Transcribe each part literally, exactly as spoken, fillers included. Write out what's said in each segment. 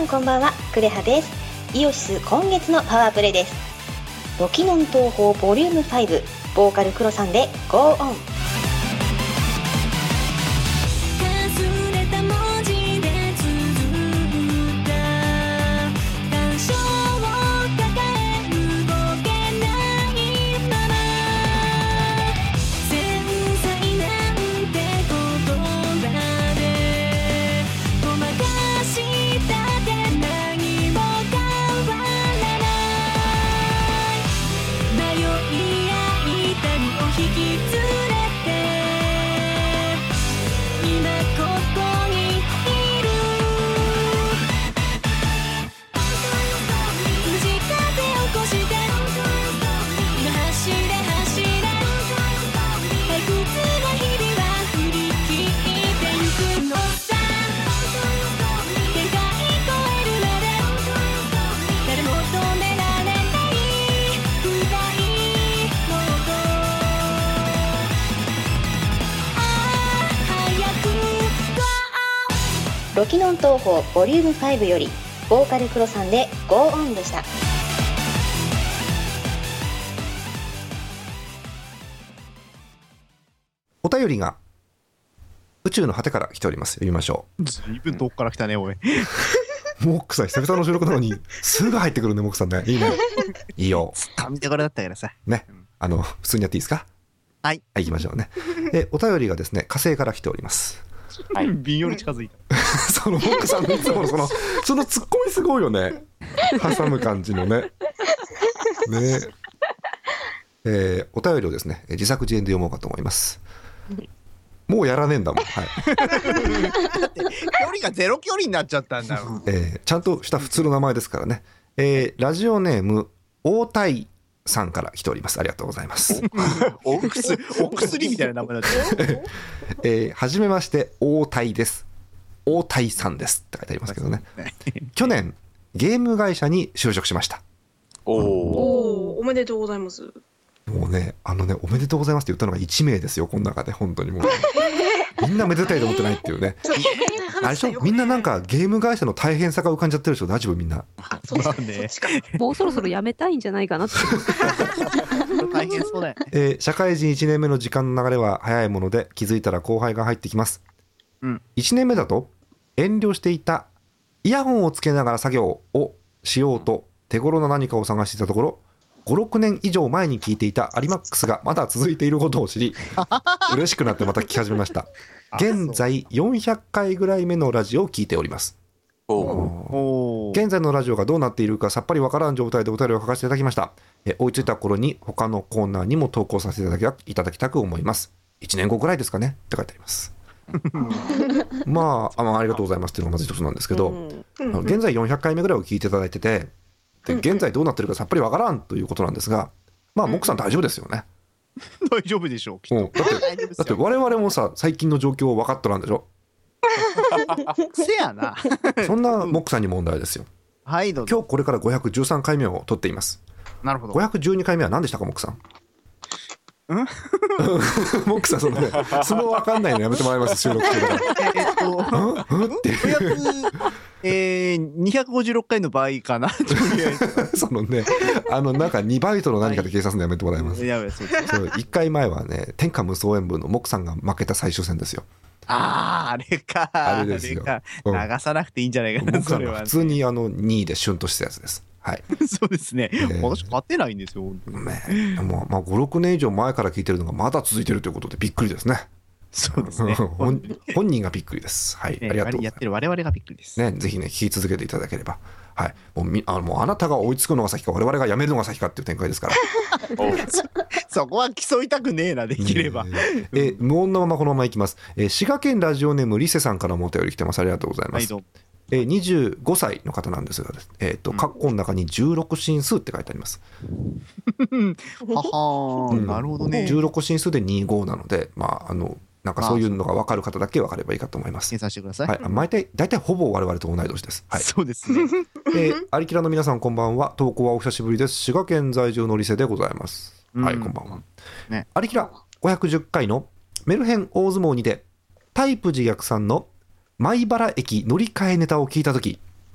んこんばんは、クレハです。イオシス今月のパワープレイです。ロキノン東宝ボリュームファイブ、ボーカルクロさんで Go On。ロキノン東宝ボリュームファイブよりボーカルクロさんで Go On でした。 お便りが宇宙の果てから来ております。読みましょう。 ずいぶん遠くから来たねおい。 モックさん久々の収録なのにすぐ入ってくるね。モックさんね、いいね。いいよ。 つかみどころだったからさね、あの普通にやっていいですか。 はい、 はい、行きましょうね。えお便りがですね、火星から来ております。 はい、微妙に近づいた。 そのモックさんのいつものそのそのツッコミすごいよね。挟む感じのね。ねえー、お便りをですね自作自演で読もうかと思います。もうやらねえんだもん。はい。 だって距離がゼロ距離になっちゃったんだもん。 えー、ちゃんとした普通の名前ですからね。えー、ラジオネーム大谷さんから来ております。ありがとうございます。 お薬お薬みたいな名前だった。 えー、はじめまして大谷です。大谷さんですって書いてありますけどね。去年ゲーム会社に就職しました。 おお、おめでとうございます。 もうね、あのね、おめでとうございますって言ったのがいち名ですよ、この中で。本当にもうみんなめでたいと思ってないっていうね。あれでしょ、みんななんかゲーム会社の大変さが浮かんじゃってるでしょ。大丈夫みんな。 あ、そうですね。 もうそろそろ辞めたいんじゃないかなって。 大変そうだよね。 えー、社会人いちねんめの時間の流れは早いもので、気づいたら後輩が入ってきます。うん、いちねんめだと遠慮していたイヤホンをつけながら作業をしようと手頃な何かを探していたところ、ご、ろくねん以上前に聞いていたアリマックスがまだ続いていることを知り、嬉しくなってまた聞き始めました。現在よんひゃっかいぐらい目のラジオを聞いております。お現在のラジオがどうなっているかさっぱりわからん状態でお便りを書かせていただきました。え追いついた頃に他のコーナーにも投稿させていただきいただきたく思います。いちねんごぐらいですかねって書いてあります。まあ、あ、ありがとうございますっていうのがまず一つなんですけど、うん、現在よんひゃっかいめぐらいを聞いていただいてて、で現在どうなってるかさっぱりわからんということなんですが、まあモックさん大丈夫ですよね。 大丈夫でしょう、きっと。 だって、だって我々もさ最近の状況分かっとらんでしょ。 せやな。 そんなモックさんに問題ですよ。 はい、どうぞ。 今日これからごひゃくじゅうさんかいめを撮っています。なるほど。ごひゃくじゅうにかいめは何でしたか、モックさん。んモックさん、そのね、その分かんないのやめてもらいます、収録中だから。 えっと、うんってえー、にひゃくごじゅうろっかいの場合かな。 そのね、あのなんかにバイトの何かで計算するのやめてもらいます。はい、そういっかいまえはね、天下無双演舞のモックさんが負けた最終戦ですよ。 ああ、あれか。 あれですよ。 流さなくていいんじゃないかな。 モックさんが普通にあのにいでシュンとしたやつです。はい、 そうですね。えー、私勝てないんですよ。 ね、もうまあご、ろくねん以上前から聞いてるのがまだ続いてるということでびっくりですね。 そうですね。 本, 本人がびっくりです。はい、 ね、 ありがとうございます。 やってる我々がびっくりです。 ね、ぜひね聞き続けていただければ、はい、もうみあのもうあなたが追いつくのが先か我々がやめるのが先かっていう展開ですから。 そ, そこは競いたくねえな、できれば。 ええ無音のままこのままいきます。え滋賀県ラジオネームリセさんからもお便り来てます。ありがとうございます。はい、えー、にじゅうごさいの方なんですが、えーと、カッコの中にじゅうろく進数って書いてあります。 はは、うん、なるほどね。 じゅうろく進数でにじゅうごなので、まあ、あのなんかそういうのが分かる方だけ分かればいいかと思います。 計算してください。 はい、毎回大体ほぼ我々と同い年です。はい、 そうですね。 えー、アリキラの皆さんこんばんは。投稿はお久しぶりです。滋賀県在住のリセでございます。うん、はい、こんばんは。ね、アリキラごひゃくじゅっかいのメルヘン大相撲にてタイプ自虐さんの米原駅乗り換えネタを聞いたとき、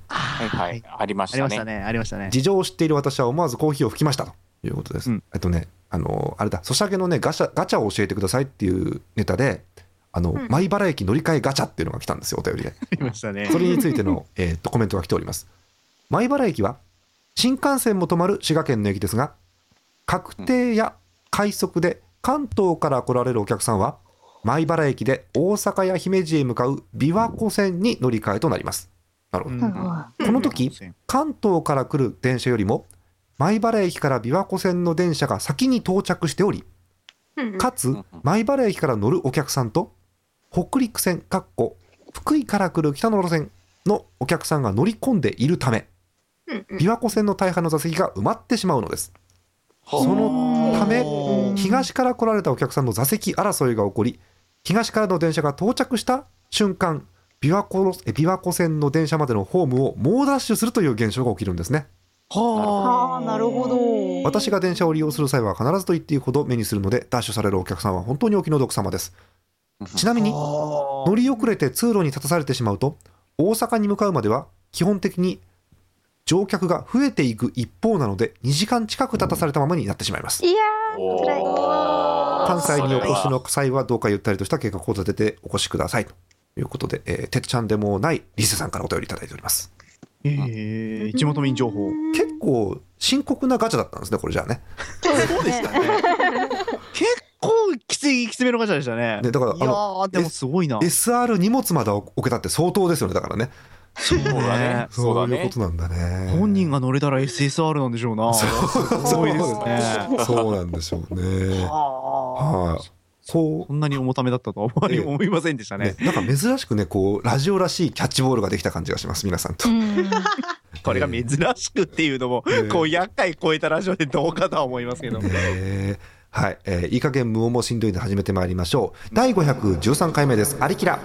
はいはいありましたね。 ありましたねありましたね。 事情を知っている私は思わずコーヒーを吹きましたということです、うん、えっとねあのあれだソシャゲのねガチャガチャを教えてくださいっていうネタであの、うん、米原駅乗り換えガチャっていうのが来たんですよお便りで。 ありましたね。 それについての、えー、っとコメントが来ております。米原駅は新幹線も止まる滋賀県の駅ですが確定や快速で関東から来られるお客さんは米原駅で大阪や姫路へ向かう琵琶湖線に乗り換えとなります。なるほど、うん、この時関東から来る電車よりも米原駅から琵琶湖線の電車が先に到着しておりかつ米原駅から乗るお客さんと北陸線かっこ福井から来る北の路線のお客さんが乗り込んでいるため琵琶湖線の大半の座席が埋まってしまうのです。そのため東から来られたお客さんの座席争いが起こり東からの電車が到着した瞬間琵琶湖の琵琶湖線の電車までのホームを猛ダッシュするという現象が起きるんですね。 はあ、なるほど。 私が電車を利用する際は必ずと言っていいほど目にするのでダッシュされるお客さんは本当にお気の毒様です。ちなみに乗り遅れて通路に立たされてしまうと大阪に向かうまでは基本的に乗客が増えていく一方なのでにじかん近く立たされたままになってしまいます。 いやー辛い。 関西にお越しの際はどうかゆったりとした計画を立ててお越しくださいということで、えー、てっちゃんでもないリスさんからお便りいただいております。 えー、地元民情報。 結構深刻なガチャだったんですねこれじゃあね。 そうでしたね。結構きついきつめのガチャでしたね。 ねだからいやーでもすごいな。 エスアール 荷物まで置けたって相当ですよねだからね。 そうだね。 そういうことなんだね。 本人が乗れたら エスエスアール なんでしょうな。すごいですね。 そうなんでしょうね。はい。 こんなに重ためだったとは思いませんでしたね。 なんか珍しくねこうラジオらしいキャッチボールができた感じがします皆さんと。 これが珍しくっていうのもこう厄介超えたラジオでどうかとは思いますけど。 はい、えー、いい加減無音もしんどいんで始めてまいりましょう。だいごひゃくじゅうさんかいめです。アリキラ。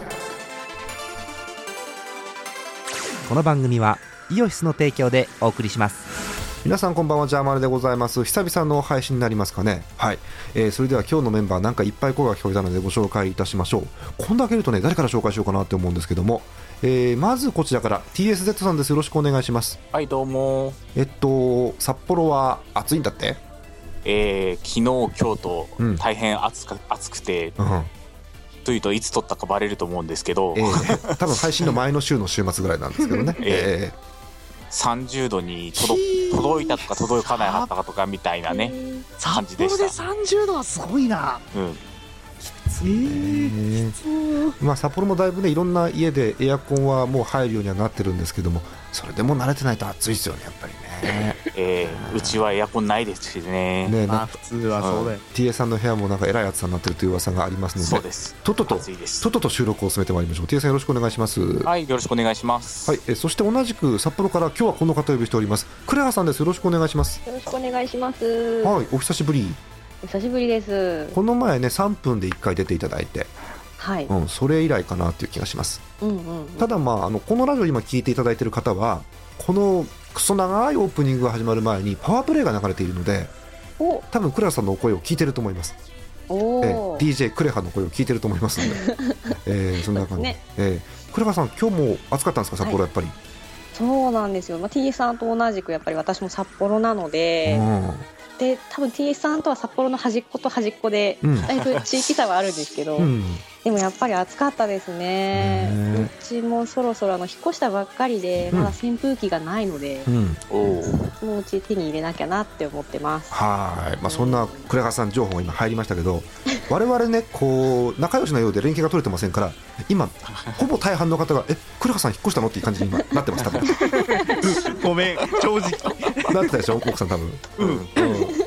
この番組はイオシスの提供でお送りします。 皆さんこんばんは、ジャーマネでございます。久々の配信になりますかね。はい、えー、それでは今日のメンバーなんかいっぱい声が聞こえたのでご紹介いたしましょう。こんだけいるとね誰から紹介しようかなって思うんですけども、えー、まずこちらから ティーエスゼット さんです。よろしくお願いします。 はいどうも。 えっと札幌は暑いんだって。 えー、昨日今日と大変暑か、うん、暑くて、うんというといつ撮ったかバレると思うんですけど、えー、多分配信の前の週の週末ぐらいなんですけどね、えー、 さんじゅうどに届届いたとか届かなかったかとかみたいなね感じでした。 札幌でさんじゅうどはすごいな、 うんえー、まあ、札幌もだいぶねいろんな家でエアコンはもう入るようにはなってるんですけどもそれでも慣れてないと暑いですよねやっぱりね、 えー、うちはエアコンないですしね。 ねまあ普通はそうだよ、うん、 ティーエー さんの部屋もなんかえらい暑さになってるという噂がありますのでそうですとっとととっとと収録を進めてまいりましょう。 ティーエー さんよろしくお願いします。 はいよろしくお願いします。 はい、えそして同じく札幌から今日はこの方を呼びしております。クレアさんです。よろしくお願いします。 よろしくお願いします。 はい、お久しぶり。 お久しぶりです。 この前ねさんぷんでいっかい出ていただいて、 はい、 うん、それ以来かなっていう気がします、 うんうんうん、 ただまああのこのラジオ今聞いていただいている方はこのクソ長いオープニングが始まる前にパワープレイが流れているので多分クレハさんのお声を聞いてると思います。 おえー、ディージェー クレハの声を聞いてると思いますので、えー、そんな感じ、ねえー、クレハさん今日も暑かったんですか札幌。やっぱり、はい、 そうなんですよ、まあ、T さんと同じくやっぱり私も札幌なので、うんで多分 T さんとは札幌の端っこと端っこで、うん、だいぶ地域差はあるんですけど、うん、でもやっぱり暑かったですね。うちもそろそろあの引っ越したばっかりで、うん、まだ扇風機がないので、うん、そのうち手に入れなきゃなって思ってます。 はい、まあ、そんなクレハさん情報が今入りましたけど我々ねこう仲良しのようで連携が取れてませんから今ほぼ大半の方がえクレハさん引っ越したのっていう感じに今なってます多分ごめん正直なってたでしょ奥さん多分、うんうん、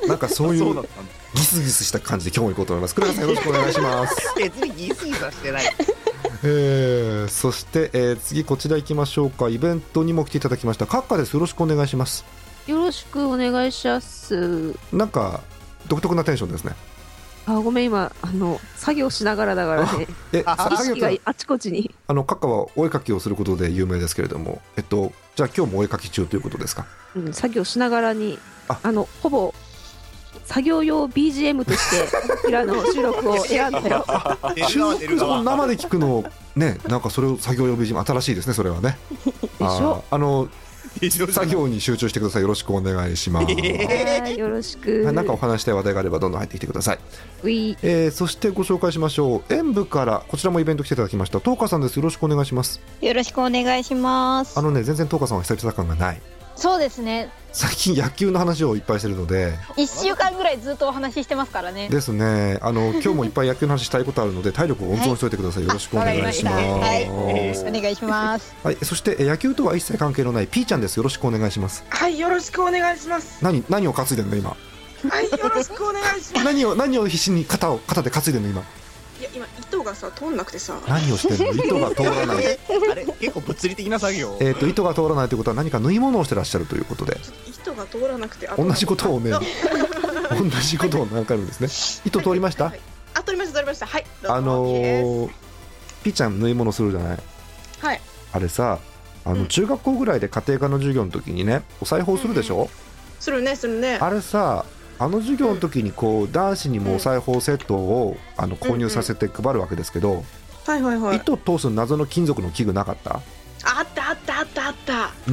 なんかそういうギスギスした感じで今日も行こうと思います。クレハさんよろしくお願いします別にギスギスはしてないえー、そして、えー、次こちら行きましょうか。イベントにも来ていただきましたカッカです。よろしくお願いします。 よろしくお願いします。 なんか独特なテンションですね。 あごめん今あの作業しながらだからねえ意識があちこちにあのカッカはお絵描きをすることで有名ですけれども、えっと、じゃあ今日もお絵描き中ということですか。 うん、作業しながらに あ, あのほぼ作業用 ビージーエム としてこちらの収録を選んだよ収録生で聞くのね、なんかそれを作業用 ビージーエム 新しいですね、それはね。 でしょ。 ああの作業に集中してください。よろしくお願いします。 はい、よろしく。 はい、なんかお話したい話題があればどんどん入ってきてください。 うい、 えー、そしてご紹介しましょう。演舞からこちらもイベント来ていただきましたトーカさんです。よろしくお願いします。 よろしくお願いします。 あのね、全然トーカさんは久々感がない。 そうですね、 最近野球の話をいっぱいしてるのでいっしゅうかんぐらいずっとお話ししてますからね。 ですね。あの今日もいっぱい野球の話したいことあるので体力を温存しておいてください。よろしくお願いします。 はい、お願いします。 はい、そして野球とは一切関係のないピーちゃんです。よろしくお願いします。 はい、よろしくお願いします。 何何を担いでるの今。 はい、よろしくお願いします。 何を何を必死に肩を肩で担いでるの今。 いや、今糸がさ通んなくてさ。 何をしてるの。糸が通らない。 あれ結構物理的な作業。 えっと糸が通らないということは何か縫い物をしてらっしゃるということで。 糸が通らなくて。 同じことをね。同じことを何回もですね。糸通りました。はい、 あ、通りました通りました。はい。 あのー、ピーちゃん縫い物するじゃない。 はい。 あれさ、あの中学校ぐらいで家庭科の授業の時にね、お裁縫するでしょ。 するねするね。 あれさ。あの授業の時にこう男子にもお裁縫セットをあの購入させて配るわけですけど、 はいはいはい、 糸を通す謎の金属の器具なかった？ あったあったあったあった。 うん。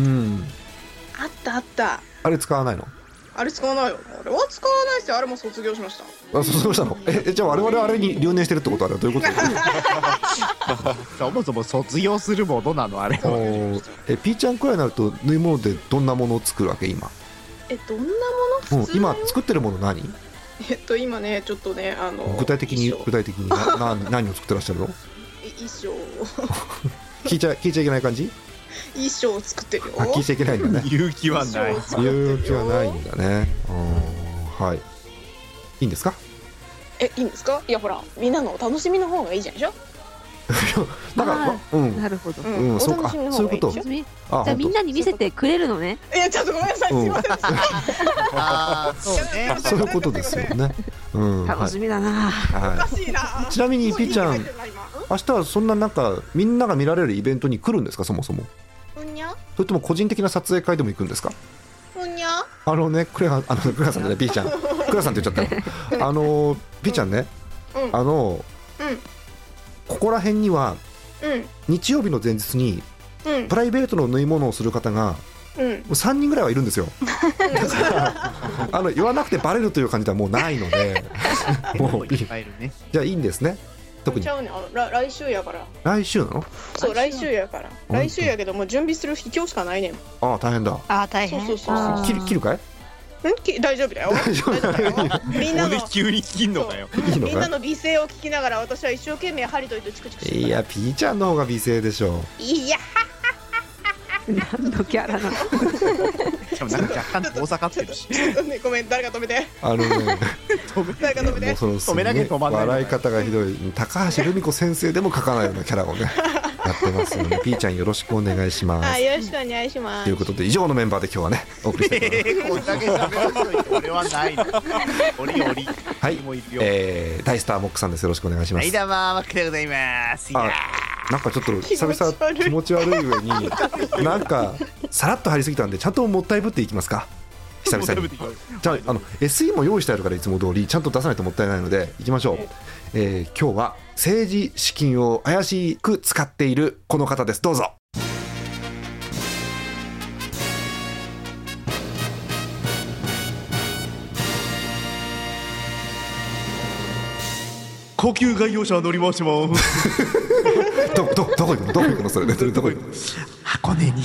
あったあった。 あれ使わないの？あれ使わないよ。あれは使わないし、あれも卒業しました。 あ、卒業したの？え、じゃあ我々はあれに留年してるってことはどういうこと？ そもそも卒業するものなのあれ。 え、ピーちゃんくらいになると縫い物でどんなものを作るわけ今？ え、どんなもの？普通、 うん、今作ってるもの何？ えっと今ねちょっとねあの具体的に具体的になな何を作ってらっしゃるの？ 衣装聞いちゃ聞いちゃいけない感じ？ 衣装を作ってるよ。 あ、聞いちゃいけないんだね。 勇気はない。 勇気はないんだね。はい。いいんですか？ え、いいんですか？いやほらみんなのお楽しみの方がいいじゃんでしょ。 だから、うん、なるほど、 うん、そうか、そういうこと。 じゃあみんなに見せてくれるのね。 いやちょっとごめんなさい、すいません。 ああ、そうね。 そういうことですよね。 楽しみだな。 おかしいな。 ちなみにピーちゃん、明日はそんななんかみんなが見られるイベントに来るんですか、そもそも。 うんにゃ。 それとも個人的な撮影会でも行くんですか。 うんにゃ。あのね、クレハあのクレハさんじゃない、ピーちゃん、クレハさんって言っちゃったよ。あのピーちゃんね、あのここら辺には。うん、日曜日の前日に、うん、プライベートの縫い物をする方が、うん、もうさんにんぐらいはいるんですよ。だからあの言わなくてバレるという感じではもうないのでもういい、じゃあいいんですね。特に、 ね、来週やから。 来週なの？ そう来週やから。来週やけどもう準備する必要しかないねん。 ああ大変だ。 ああ大変。 そうそうそう。 切る切るかい？ ん大丈夫だよ。大丈夫だよ。みんなの急に切んのかよ。 みんなの美声を聞きながら私は一生懸命針と糸チクチクして。 いやピーちゃんの方が美声でしょう。いや。 何のキャラなの？ しかもなんか若干遠ざかってるし。 ごめん誰か止めて。 あのね。 誰か止めて。 止めなきゃ止まんない。 笑い方がひどい。高橋留美子先生でも書かないようなキャラをね。やってますので、ピーちゃんよろしくお願いします。 あ、よろしくお願いします。 ということで以上のメンバーで今日はねお送りしています。 こんだけ喋ると俺はないの。おりおり。 はい。えー、大スターモックさんです。よろしくお願いします。 はい、どうもモックでございます。いやなんかちょっと久々気持ち悪い上になんかさらっと入りすぎたんでちゃんともったいぶっていきますか。久々に。じゃあ、あの エスイー も用意してあるからいつも通りちゃんと出さないともったいないのでいきましょう。えー、今日は政治資金を怪しく使っているこの方です。どうぞ。 高級外用車乗り回します。 どどどこ行くのどこ行くのそれでどこ行くの？ 箱根に。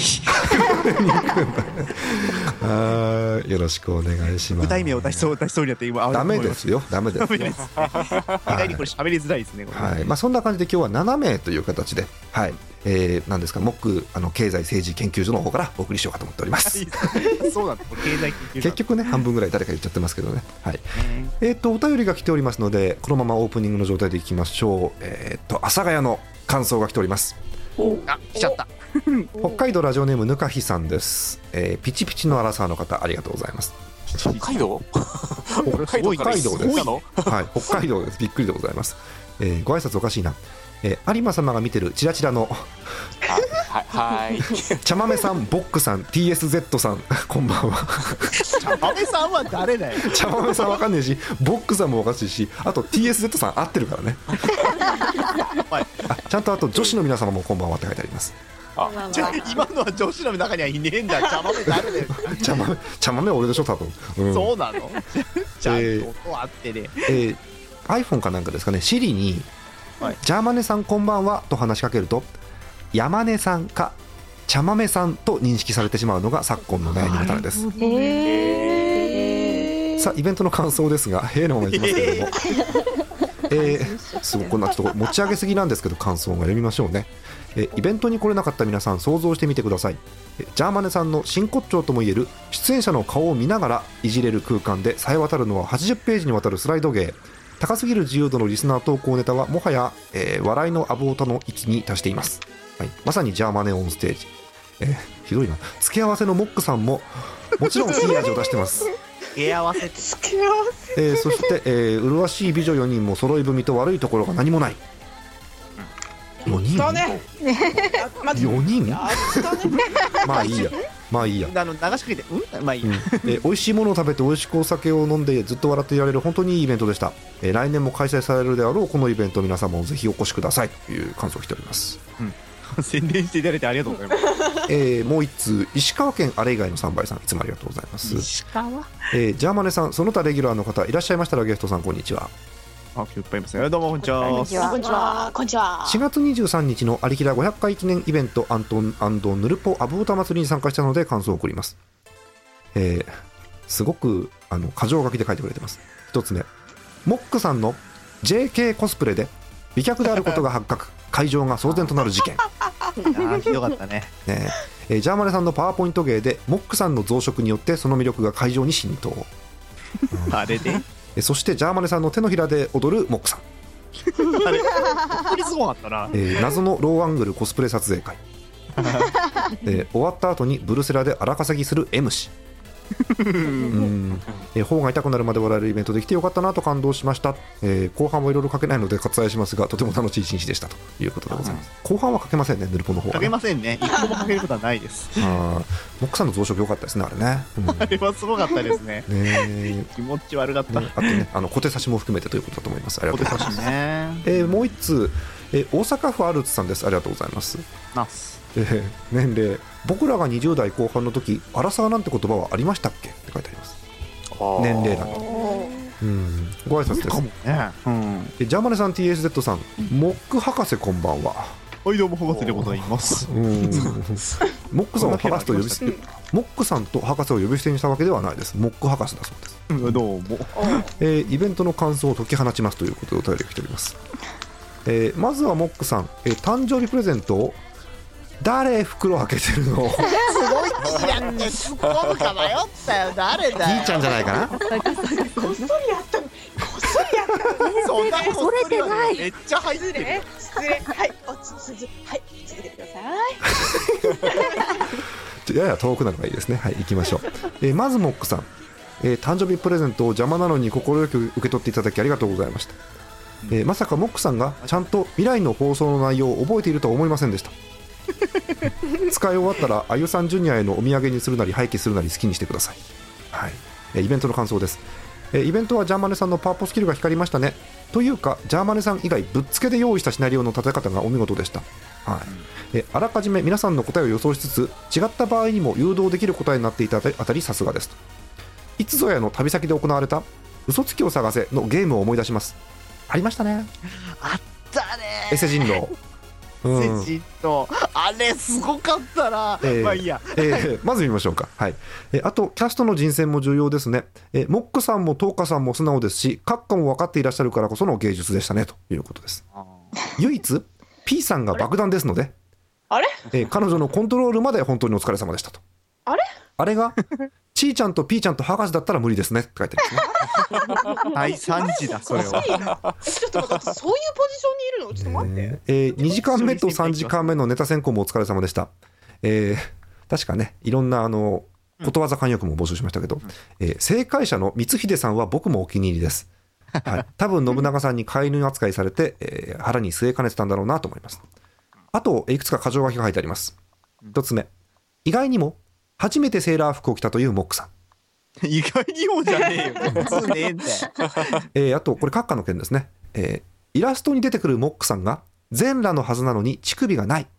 あよろしくお願いします。 具体名を出しそう出しそうになって今ダメですよダメです。 意外にこれ喋りづらいですね。 はい。まあそんな感じで今日はななめいという形ではい。えー、なんですかモックあの経済政治研究所の方からお送りしようかと思っております。 そうなんだ。経済研究所。 結局ね半分ぐらい誰か言っちゃってますけどね。はい。えっとお便りが来ておりますのでこのままオープニングの状態でいきましょう。えっと阿佐ヶ谷の感想が来ております。 あ来ちゃった。 北海道ラジオネームぬかひさんです。えー、ピチピチのアラサーの方ありがとうございます。 北海道？ 北海道です。はい、北海道です。びっくりでございます。えー、ご挨拶おかしいな。えー、有馬様が見てるチラチラのはいはい茶豆さん、ボックさん、 ティーエスゼット さんこんばんは。 茶豆さんは誰だよ。 茶豆さんわかんねえし、ボックさんもおかしいし、あと ティーエスゼット さん合ってるからね。あ、ちゃんとあと女子の皆様もこんばんはって書いてあります。 あ、じゃあ今のは女子の中にはいねえんだ。茶豆誰だよ。 茶豆、茶豆は俺でしょ多分、うん、 そうなの。ちゃんと音あってね、 えー、iPhone かなんかですかね、Siri に、はい、ジャーマネさんこんばんはと話しかけると、山根さんか茶豆さんと認識されてしまうのが昨今の悩みの種です。へー。さあイベントの感想ですが、へーのままいきますけれども、えー、すごくこんなちょっと持ち上げすぎなんですけど、感想が読みましょうね。えー、イベントに来れなかった皆さん想像してみてください。えー、ジャーマネさんの真骨頂ともいえる出演者の顔を見ながらいじれる空間で冴え渡るのははちじゅっページにわたるスライド芸。高すぎる自由度のリスナー投稿ネタはもはや、えー、笑いのアボータの域に達しています。はい、まさにジャーマネオンステージ。えー、ひどいな。付け合わせのモックさんももちろんいい味を出してます。 付け合わせ付け合わせ、 えー、そして、えー、麗しい美女よにんも揃い踏みと悪いところが何もない。よにんだね。 よにんまあいいや、まあいいや。 あの流しかけて、うん、まあいいや。 うん、えー、美味しいものを食べて美味しくお酒を飲んでずっと笑っていられる本当にいいイベントでした。えー、来年も開催されるであろうこのイベント、皆様もぜひお越しくださいという感想を来ております。 うん、宣伝していただいてありがとうございます。 えー、もう一通、石川県あれ以外のさんばいさん、いつもありがとうございます。 石川、 えー、ジャーマネさん、その他レギュラーの方いらっしゃいましたらゲストさんこんにちは。 あ、今日いっぱいいますね。どうもこんにちは。 こんにちは。こんにちは。こんにちは。 しがつにじゅうさんにちのアリキラごひゃっかい記念イベントアントンヌルポアブオタ祭りに参加したので感想を送ります。えー、すごくあの箇条書きで書いてくれてます。一つ目、モックさんの ジェーケー コスプレで美脚であることが発覚会場が騒然となる事件。 あー、ひどかったね。 ねえー、ジャーマネさんのパワーポイント芸でモックさんの増殖によってその魅力が会場に浸透。 うん、あれでそしてジャーマネさんの手のひらで踊るモックさん。 あれ本当にすごかったな。 えー、謎のローアングルコスプレ撮影会。えー、終わった後にブルセラで荒稼ぎする M 氏。うん、えー、頬が痛くなるまで笑えるイベントできてよかったなと感動しました。えー、後半もいろいろ書けないので割愛しますが、とても楽しい一日でしたということでございます。後半は書けませんね、ヌルポの方は、ね、 書けませんね。一個も書けることはないです。 あ、モックさんの増殖良かったですね、あれね。うん、 あれはすごかったですね。ね、気持ち悪かった。 ね、あとね、あの小手差しも含めてということだと思います。ありがとうございます。 ね、 えー、もう一通、えー、大阪府アルツさんです。ありがとうございます。 ナス。 えー、年齢、僕らがにじゅう代後半の時アラサーなんて言葉はありましたっけって書いてあります。年齢だと、うん、ご挨拶です。かもね、うん、ジャーマネさん、 ティーエスゼット さん、モック博士こんばんは。 はい、どうも博士でございます。 うん、モックさんは博士と呼び捨て、モックさんと博士を呼び捨てにしたわけではないです。モック博士だそうです。 うん、どうも、 えー、イベントの感想を解き放ちますということでお便りが来ております。えー、まずはモックさん、えー、誕生日プレゼントを誰袋開けてるの？すごい気やって突っ込むか迷ったよ。誰だよ。 いいちゃんじゃないかな。 こっそりやったの。こっそりやったの。 そんなこっそりはめっちゃ入ってる。 失礼。はい。おつつはい続けてください。やや遠くなるのがいいですね。はい、行きましょう。えー、まずモックさん、えー、誕生日プレゼントを邪魔なのに快く受け取っていただきありがとうございました。えー、まさかモックさんがちゃんと未来の放送の内容を覚えているとは思いませんでした。使い終わったらあゆさんジュニアへのお土産にするなり廃棄するなり好きにしてください。はい、えー、イベントの感想です。えー、イベントはジャーマネさんのパワポスキルが光りましたね。というかジャーマネさん以外ぶっつけで用意したシナリオの立て方がお見事でした。はい、えー、あらかじめ皆さんの答えを予想しつつ違った場合にも誘導できる答えになっていたあたりさすがですと。いつぞやの旅先で行われた嘘つきを探せのゲームを思い出します。ありましたね。 あったね。 エセ人狼、 うん、セジとあれすごかったな、えー、まあいいや、 えー、まず見ましょうか。はい、えー、あとキャストの人選も重要ですね。えー、モックさんもトーカさんも素直ですし閣下も分かっていらっしゃるからこその芸術でしたねということです。唯一 P さんが爆弾ですのであれ、 えー、彼女のコントロールまで本当にお疲れ様でしたと。 あれあれがちーちゃんと P ちゃんと博士だったら無理ですねって書いてあるんですね。 大惨事だそれは。 ちょっと待って、そういうポジションにいるのちょっと待って、 えー、にじかんめとさんじかんめのネタ選考もお疲れ様でした。えー、確かねいろんなあのことわざ慣用句も募集しましたけど、えー、正解者の光秀さんは僕もお気に入りです。はい、多分信長さんに飼い犬扱いされて、えー、腹に据えかねてたんだろうなと思います。あといくつか箇条書きが書いてあります。 一つ目、意外にも初めてセーラー服を着たというモックさん。意外にもじゃねえよ。普通ねえんだよ。 えー、あとこれ閣下の件ですね、えー、イラストに出てくるモックさんが全裸のはずなのに乳首がない。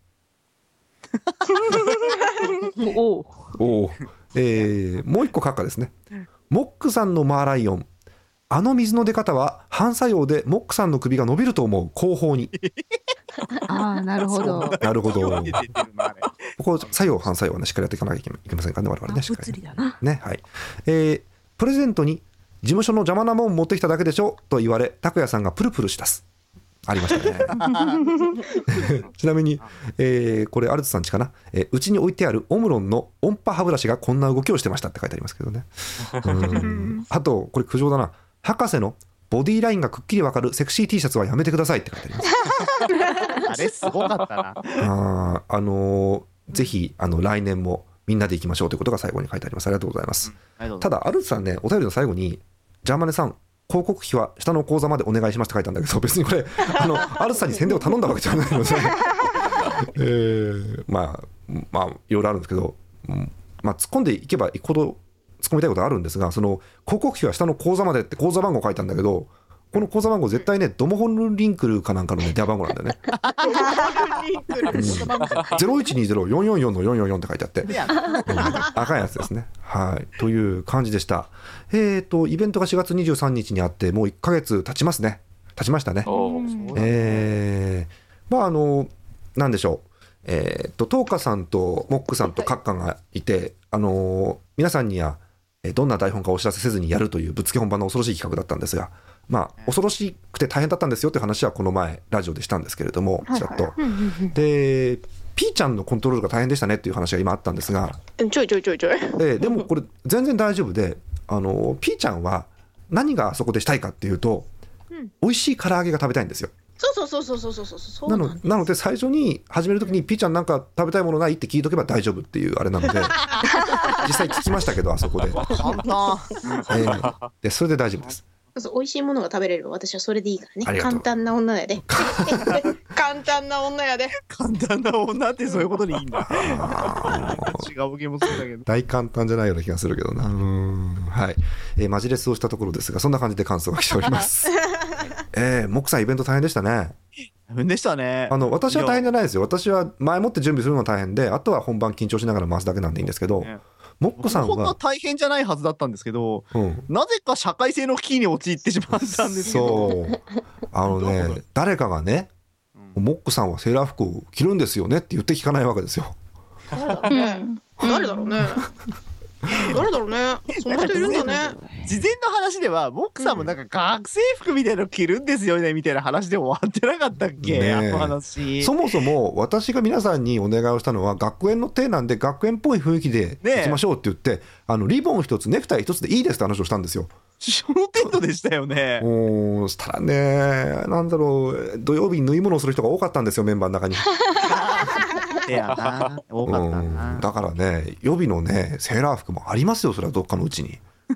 おおお、えー、もう一個閣下ですね。モックさんのマーライオン、あの水の出方は反作用でモックさんの首が伸びると思う、後方に。 ああ、なるほど。 なるほど。ここ作用反作用はね、しっかりやっていかなきゃいけませんからね、我々ね。しっかり物理だな。 ね、はい。えー、プレゼントに事務所の邪魔なもん持ってきただけでしょと言われ、拓也さんがプルプルしだす。ありましたね。ちなみに、えー、これアルツさんちかな、えー、うちに置いてあるオムロンの音波歯ブラシがこんな動きをしてましたって書いてありますけどね。うん、あとこれ苦情だな、博士のボディーラインがくっきりわかるセクシー T シャツはやめてくださいって書いてあります。 あれすごかったな。 あ、あのー、ぜひあの来年もみんなで行きましょうということが最後に書いてあります。ありがとうございます。うん、ただアルツさんね、お便りの最後にジャーマネさん広告費は下の口座までお願いしますって書いたんだけど、別にこれあのアルツさんに宣伝を頼んだわけじゃないので、えー、まあまあいろいろあるんですけど、まあ、突っ込んでいけばいくほど突っ込みたいことあるんですが、その広告費は下の口座までって口座番号書いたんだけど、この口座番号絶対ねドモホンリンクルかなんかのね電話番号なんだよね。ゼロいちにゼロよんよんよんのよんよんよんって書いてあって、うん、赤いやつですね。はいという感じでした。えーとイベントがしがつにじゅうさんにちにあってもういっかげつ経ちますね。経ちましたね。えー、まああのなんでしょう。えーとトーカさんとモックさんとカッカがいて、あのー、皆さんにはどんな台本かお知らせせずにやるというぶっつけ本番の恐ろしい企画だったんですが、まあ恐ろしくて大変だったんですよって話はこの前ラジオでしたんですけれども、ちらっとでピーちゃんのコントロールが大変でしたねっていう話が今あったんですが、 ちょいちょいちょいちょい、えー、でもこれ全然大丈夫で、あのピーちゃんは何がそこでしたいかっていうと、うん、美味しい唐揚げが食べたいんですよ。 そうそうそうそうそうそうそうなのなので最初に始めるときにピーちゃんなんか食べたいものないって聞いとけば大丈夫っていうあれなので実際聞きましたけどあそこで、えー、でそれで大丈夫です。 そう美味しいものが食べれれば私はそれでいいからね。簡単な女やで簡単な女やで簡単な女ってそういうことでいいんだ。違うゲームするんだけど大簡単じゃないような気がするけどな。うーん、はい、えー、マジレスをしたところですがそんな感じで感想が来ておりますえー、モックさんイベント大変でしたね。 大変でしたね。 あの私は大変じゃないですよ。私は前もって準備するのが大変で、あとは本番緊張しながら回すだけなんでいいんですけど、ね、モックさんはこんな大変じゃないはずだったんですけど、うん、なぜか社会性の危機に陥ってしまったんですけど。そうあのね誰かがね、うん、モックさんはセーラー服を着るんですよねって言って聞かないわけですよ。 誰だろうね、うん、誰だろうね誰だろうね。そんな人いるんだね。 事前の話ではモックさんもなんか学生服みたいなの着るんですよねみたいな話で終わってなかったっけ、ね、あの話。 そもそも私が皆さんにお願いをしたのは学園の体なんで学園っぽい雰囲気でいきましょうって言って、ね、あのリボン一つネクタイ一つでいいですって話をしたんですよ。 その程度でしたよね。 おしたらねなんだろう土曜日に縫い物をする人が多かったんですよメンバーの中にいやな多かったな、 うん、だからね予備のねセーラー服もありますよそれはどっかのうちに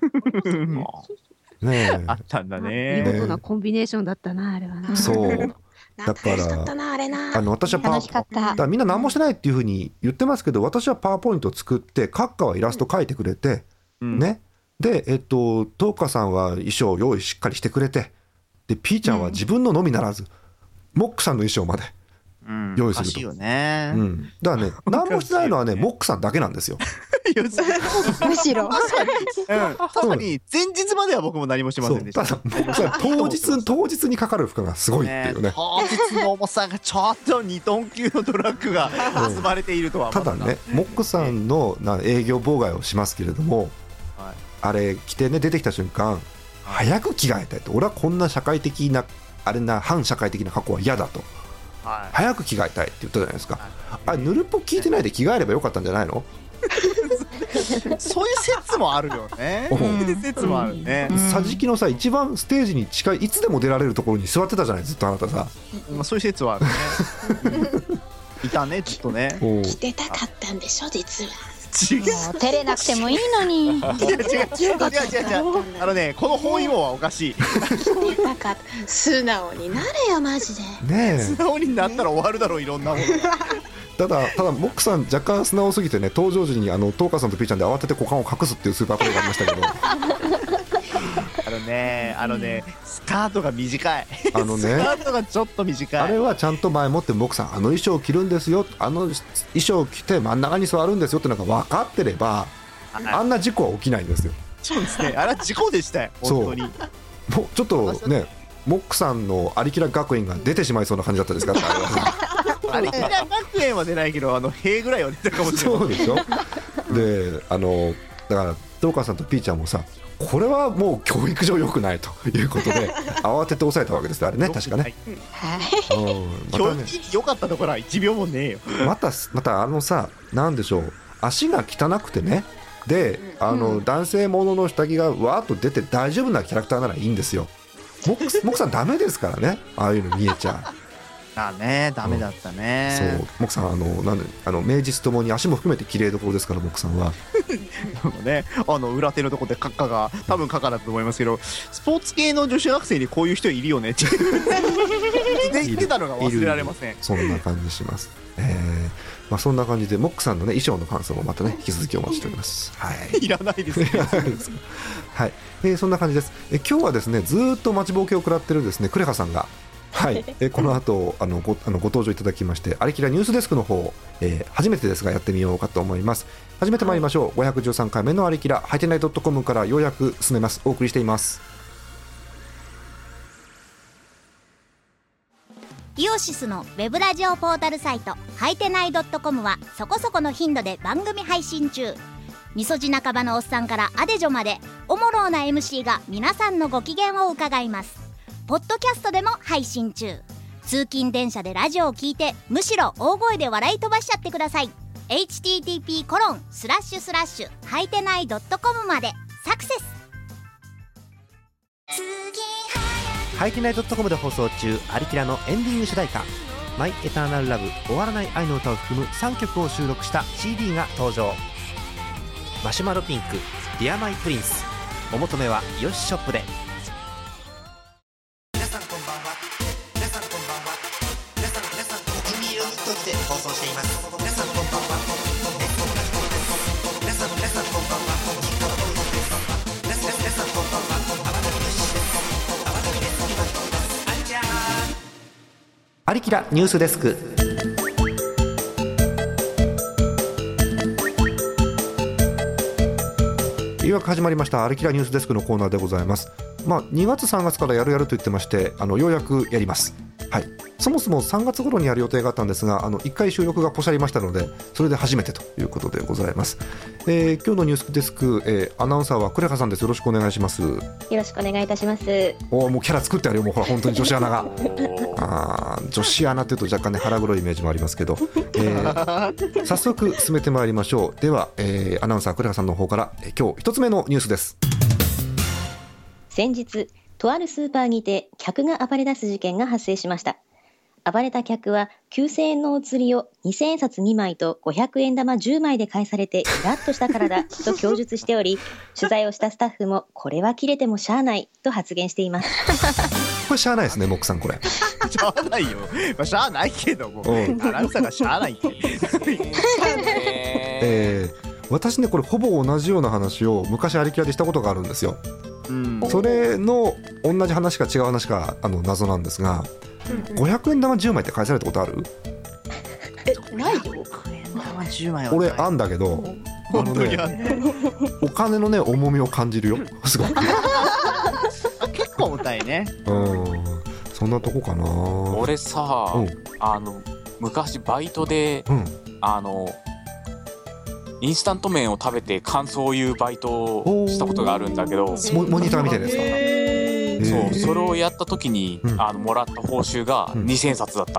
ねえあったんだね。 見事なコンビネーションだったなあれはな。 そうだからあの私はパワだみんな何もしてないっていうふうに言ってますけど、私はパワーポイントを作ってカッカはイラスト描いてくれて、うん、ねでえっとトーカさんは衣装を用意しっかりしてくれて、でピーちゃんは自分ののみならず、うん、モックさんの衣装まで用意すると、うん、 よね、 うん、だからね何もしてないのはねモックさんだけなんですよむしろ確かに、うん、確かに前日までは僕も何もしませんでした。 ただモックさん当日当日にかかる負荷がすごいっていうね、 当日の重さがちょっとにトン級のトラックが積まれているとは、 うん、ただねモックさんのな営業妨害をしますけれども、はい、あれ着てね出てきた瞬間早く着替えたいと、俺はこんな社会的なあれな反社会的な過去は嫌だと、はい、早く着替えたいって言ったじゃないですか、はい、あれぬるっぽ聞いてないで着替えればよかったんじゃないのそういう説もあるよね。そういう説もあるね。 桟敷のさ一番ステージに近いいつでも出られるところに座ってたじゃないずっとあなたさ、 まあ、そういう説はあるね、うん、いたねちょっとね。 着てたかったんでしょ実は。 違う照れなくてもいいのに。いや違う違う違う違うあのねこの包囲網はおかしい。 着てたかった素直になれよマジで。 ねえ素直になったら終わるだろういろんなものが。 ただただモックさん若干素直すぎてね、登場時にあのトーカーさんとピーちゃんで慌てて股間を隠すっていうスーパープレーがありましたけどあのねあのねスカートが短いあのねスカートがちょっと短い。 あれはちゃんと前もってモックさんあの衣装を着るんですよ、あの衣装を着て真ん中に座るんですよってのが分かってればあんな事故は起きないんですよ。 そうですね、あれは事故でしたよ本当に。 もうちょっとねモックさんのアリキラ学園が出てしまいそうな感じだったですからアリキラ学園は出ないけどあの塀ぐらいは出たかもしれない。 そうでしょであのだからトーカーさんとピーちゃんもさ、これはもう教育上良くないということで慌てて抑えたわけですあれね、確かね。 はい、 ま教育に良かったところはいちびょうもねえよ。 またまたあのさ、なんでしょう、足が汚くてね、であの、うん、男性ものの下着がわーっと出て大丈夫なキャラクターならいいんですよ。モックさんダメですからね、ああいうの見えちゃう。 あね、ダメだったね、 うん、そうモックさんあのなんであの名実ともに足も含めて綺麗どころですから、モックさんはね、あの裏手のところでカッカが多分カッカだと思いますけど、スポーツ系の女子学生にこういう人いるよねって言ってたのが忘れられません。 そんな感じします、えーまあ、そんな感じでモックさんの、ね、衣装の感想もまたね引き続きお待ちしております。はい、 いらないですねはい、えー、そんな感じです。え今日はですねずーっと待ちぼうけを食らってるですねクレハさんがはい、えこの後あの ご, あのご登場いただきまして、アリキラニュースデスクの方、えー、初めてですがやってみようかと思います。始めてまいりましょう。ごひゃくじゅうさんかいめのアリキラハイテナイ .com からようやく進めます。お送りしています。 イオシスのウェブラジオポータルサイトハイテナイ .com はそこそこの頻度で番組配信中。みそじ半ばのおっさんからアデジョまでおもろうな エムシー が皆さんのご機嫌を伺います。ポッドキャストでも配信中。通勤電車でラジオを聞いてむしろ大声で笑い飛ばしちゃってください。 エイチティーティーピーコロンスラッシュスラッシュハイテナイ .com までサクセス。 ハイテナイ .com で放送中、アリキラのエンディング主題歌マイエターナルラブ終わらない愛の歌を含むさんきょくを収録した シーディー が登場。マシュマロピンクディアマイプリンス、お求めはイオシショップで。 皆さんこんばんは。皆さんこんばんは。皆さん皆さん国民ユニットで放送しています。皆さんこんばんは。皆さん皆さんこんばんは。皆さん皆さんこんばんは。 アリキラニュースデスク。 ようやく始まりましたアリキラニュースデスクのコーナーでございます。まあ、にがつさんがつからやるやると言ってまして、あのようやくやります。はい、そもそもさんがつ頃にやる予定があったんですが、あのいっかい収録がポシャりましたので、それで初めてということでございます。えー、今日のニュースデスク、えー、アナウンサーはクレハさんです。よろしくお願いします。よろしくお願いいたします。 おもうキャラ作ってあるよ、もうほら本当に女子アナがあ女子アナというと若干ね腹黒いイメージもありますけど、えー、早速進めてまいりましょう。では、えー、アナウンサークレハさんの方から、えー、今日一つ目のニュースです。 先日とあるスーパーにて客が暴れ出す事件が発生しました。暴れた客はきゅうせんえんのお釣りをにせんえんさつにまいとごひゃくえん玉じゅうまいで返されてイラッとしたからだと供述しており、取材をしたスタッフもこれは切れてもしゃあないと発言しています。 これしゃあないですね、モックさん。これしゃあないよ、まあ、しゃあないけどもアナウンサーがしゃあないってえー、私ねこれほぼ同じような話を昔アリキラでしたことがあるんですよ。うん、それの同じ話か違う話かあの謎なんですが、うん、ごひゃくえん玉じゅうまいって返されたことある？ え、ないよ。ごひゃくえん玉じゅうまいは俺あんだけど、あのねお金のね重みを感じるよ、すごく結構重たいね。 うん、そんなとこかな。 俺さ、うん、あの昔バイトで、うん、あのインスタント麺を食べて感想を言うバイトをしたことがあるんだけど、 モ, モニターみたいなやつか。 そう、それをやった時に、うん、あのもらった報酬がにせんえんさつだった、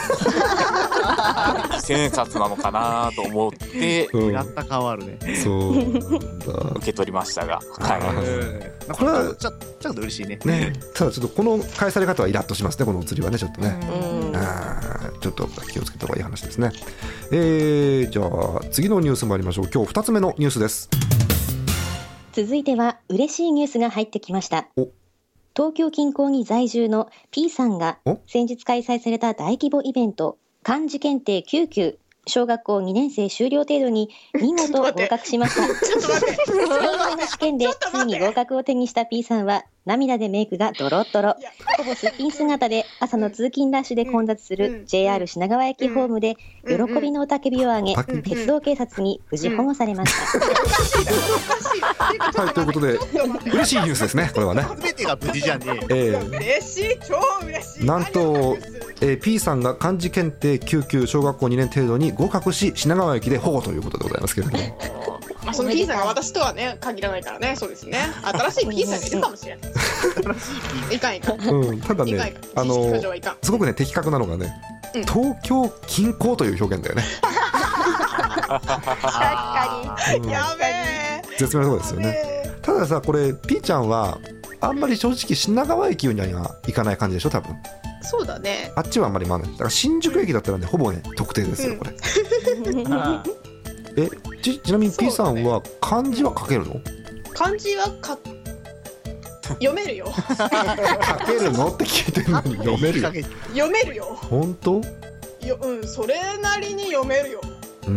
うん、にせんえんさつなのかなと思ってやった感はあるね。 そう受け取りましたが、 はい、これはちょっと嬉しい ね, ね。ただちょっとこの返され方はイラッとしますね、このお釣りはね、ちょっとね。あちょっと気をつけた方がいい話ですね。えー、じゃあ次のニュース参りましょう。今日ふたつめのニュースです。 続いては嬉しいニュースが入ってきました。東京近郊に在住の P さんが先日開催された大規模イベント漢字検定きゅう級小学校にねん生終了程度に見事合格しました。よんかいの試験でついに合格を手にした P さんは涙でメイクがドロッドロ、ほぼすっぴん姿で朝の通勤ラッシュで混雑する ジェイアール 品川駅ホームで喜びの雄たけびを上げ、鉄道警察に無事保護されました。 はい、ということで嬉しいニュースですね、これはね。 全てが無事じゃねええ嬉しい、超嬉しい。 なんと、えー、P さんが漢字検定きゅう級小学校にねん程度に合格し品川駅で保護ということでございますけれども、 まあその P さんが私とはね限らないからね。そうですね、新しい P さんがいるかもしれない。いかんいかん、 うん、ただね、あのすごくね的確なのがね、うん、東京近郊という表現だよね。 確かに、うん、やべえ、 絶妙なところですよね。たださ、これ P ちゃんはあんまり正直品川駅には行かない感じでしょ、多分。 そうだね、 あっちはあんまり回らない。だから新宿駅だったらねほぼね特定ですよこれ、うん、え ち, ちなみに P さんは漢字は書けるの？ 漢字はか読めるよ。 書けるのって聞いてるのに読めるよ。 読めるよ。 本当？ よ、うん、それなりに読めるよ。 うん、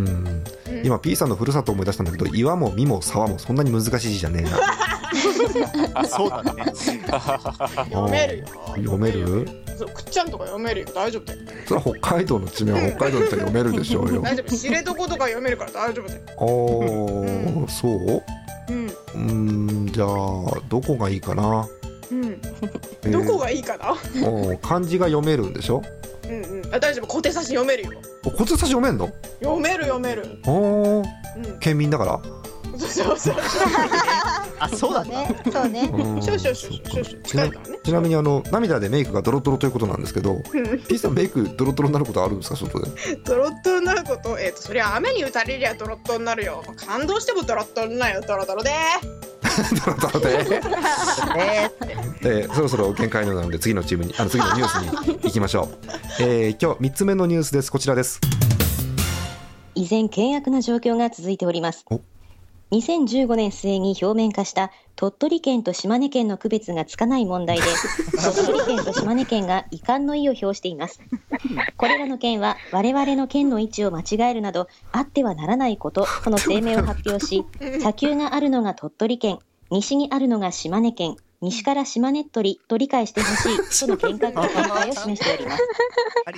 うん、今 P さんのふるさとを思い出したんだけど、岩も実も沢もそんなに難しい字じゃねえな。 そうだね。 読めるよ。 読める？ そう、くっちゃんとか読めるよ、大丈夫だよ。 それは北海道の地名は北海道の人は読めるでしょうよ。 大丈夫、知床とか読めるから大丈夫だよ。 あー、うん、そう？うん、うーん、じゃあどこがいいかな。 うん、えー、どこがいいかな。 お漢字が読めるんでしょ。 うんうん、あ、大丈夫、小手差し読めるよ。 小手差し読めんの？ 読める読める。 おー、うん、県民だから。 そうそうそう。 あ、そうだね。 そうね。少々少々少々近いからね。 ちなみにあの涙でメイクがドロドロということなんですけど、P さんメイクドロドロになることあるんですか、外で？ ドロドロになること、えっとそりゃ雨に打たれりゃドロドロになるよ。感動してもドロドロになるよ、ドロドロで。 ドロドロで。えー、そろそろ限界のなので次のチームにあの次のニュースに行きましょう。えー、今日みっつめのニュースです。こちらです。 依然険悪な状況が続いております。にせんじゅうごねん末に表面化した鳥取県と島根県の区別がつかない問題で、鳥取県と島根県が遺憾の意を表しています。これらの県は我々の県の位置を間違えるなどあってはならないこととの声明を発表し、砂丘があるのが鳥取県、西にあるのが島根県、西から島根っとりと理解してほしいとの見解を示しております。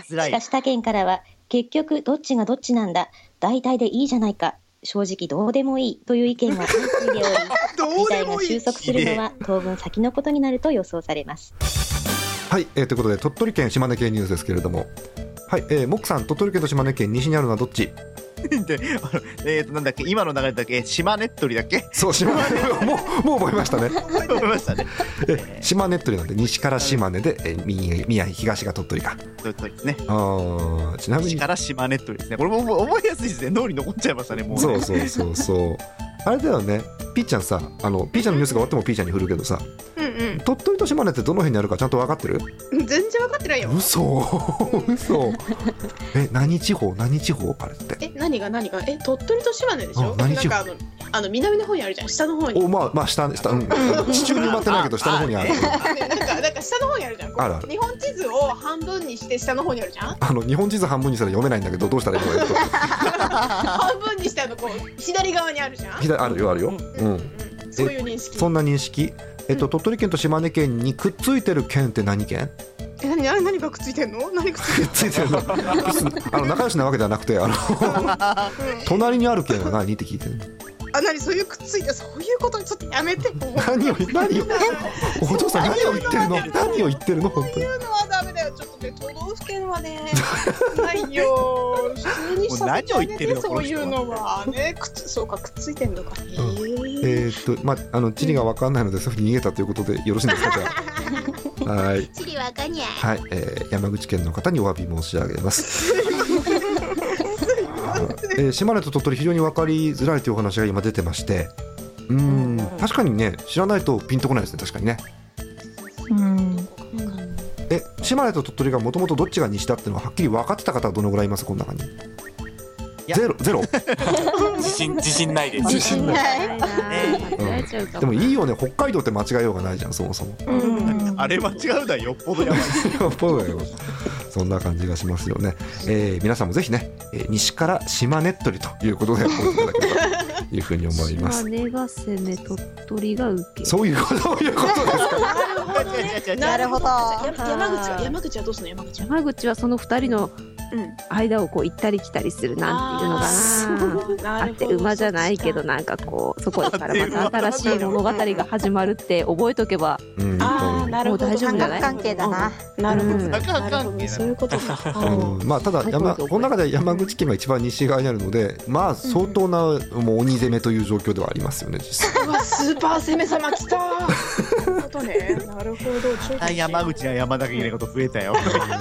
しかし他県からは結局どっちがどっちなんだ、大体でいいじゃないか、正直どうでもいいという意見が相次いでおり、事態が収束するのは当分先のことになると予想されます。 はい、えー、ということで鳥取県島根県ニュースですけれども、はい、えー、モックさん、鳥取県と島根県西にあるのはどっち？ で、あのえーとなんだっけ、今の流れだっけ、島根っとりだっけ？ そう、島根もうもう覚えましたね。 覚えましたね。 え島根っとりなんで西から島根で、えー、宮城東が鳥取か。 鳥取ですね。 ああ、ちなみに西から島根っとりですね。これも覚えやすいですね。脳に残っちゃいましたね。もうね。 そうそうそうそう。あれだよね。ピーちゃんさ、あのピーちゃんのニュースが終わってもピーちゃんに振るけどさ、うんうん、鳥取と島根ってどの辺にあるかちゃんと分かってる？ 全然分かってないよ。 嘘嘘。え、何地方何地方あれって？ え、何が何が？え、鳥取と島根でしょ？何地方？なんかあのあの南の方にあるじゃん、下の方に。 お、まあまあ下下、うん、地中に埋まってないけど下の方にある。 なんかなんか下の方にあるじゃん。あるある。日本地図を半分にして下の方にあるじゃん。 あの日本地図半分にしたら読めないんだけどどうしたらいいの？ 半分にしてあのこう左側にあるじゃん。 左あるよあるよ。うん。うん、 そういう認識。 そんな認識。えっと、鳥取県と島根県にくっついてる県って何県？ え、何、何、何がくっついてんの？何くっついてるの？あの仲良しなわけではなくて、あの隣にある県は何って聞いてるの。 あ、何、そういうくっついて、そういうことちょっとやめて。 何を何をお父さん何を言ってるの？何を言ってるの？本当に。 そういうのはダメだよ。ちょっとね、都道府県はね、ないよ。普通にさせてあげて、そういうのはね、くっつ、そうか、くっついてんのか。へえ。 えー、っと、まあ、あの地理が分かんないので、そういうふうに逃げたということでよろしいですか？じゃあ。はい。 地理わかんにゃい。 はい、えー、山口県の方にお詫び申し上げます。えー、島根と鳥取非常に分かりづらいというお話が今出てまして、うーん、確かにね、知らないとピンとこないですね、確かにね。 うん。 え、島根と鳥取がもともとどっちが西だっていうのははっきり分かってた方はどのぐらいいます？この中に。 ゼロゼロ自信自信ないです。 自信ない間違えちゃうかも。 でもいいよね、北海道って間違えようがないじゃん、そもそも。 あれ間違うのはよっぽどやばいよっぽどだよ。そんな感じがしますよね。えー、皆さんもぜひね、えー、西から島ねっとりということで覚えていただければというふうに思います。 島根が攻め、鳥取が受け。 そういうことそういうことですか。 なるほど。山口は山口はどうするの？山口は。 山口はその二人の間をこう行ったり来たりするなんていうのかな。あって馬じゃないけどなんかこうそこからまた新しい物語が始まるって覚えとけば。 ああ、なるほど。 大丈夫じゃない？ 関係だな。なるほど。なるほど。そういうことか。 まあただ山この中で山口県が一番西側にあるので、まあ相当なもう鬼攻めという状況ではありますよね、実際。 うわ、スーパー攻め様来た。そういうことね。なるほど。 山口は山だけいいこと増えたよ。